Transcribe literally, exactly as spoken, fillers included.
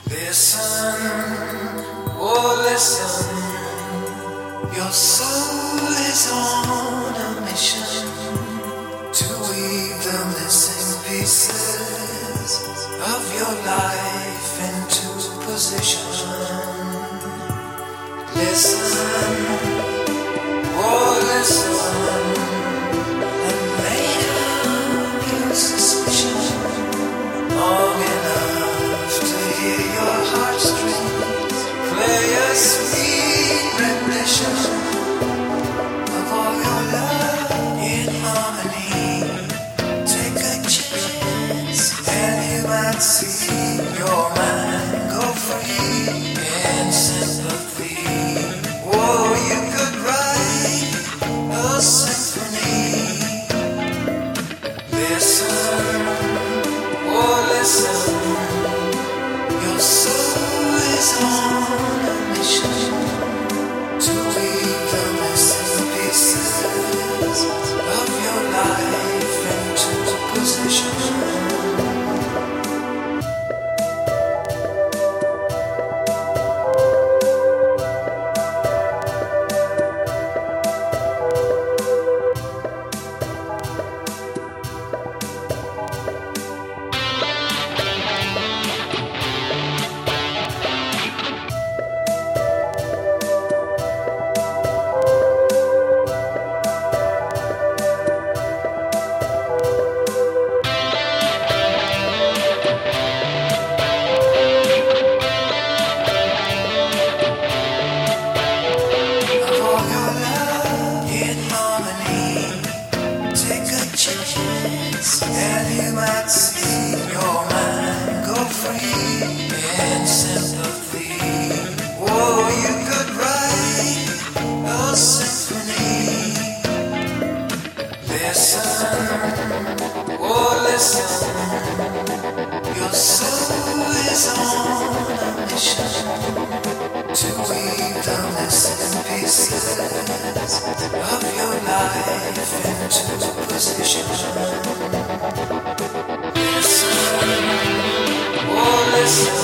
Listen, oh listen, your soul is on a mission to weave the missing pieces of your life into position. Listen, oh listen, and lay down your suspicion long enough to hear your heartstrings play a sweet rendition of all your love in harmony. Take a chance and you might see your mind go free in sympathy. Oh, you could write a symphony. Listen, oh listen, your soul is on a mission to weave the missing pieces of your life into position. And you might see your mind go free in sympathy. Oh, you could write a symphony. Listen, oh listen, your soul is on a mission to weave the missing pieces of your life into position. Listen, oh listen.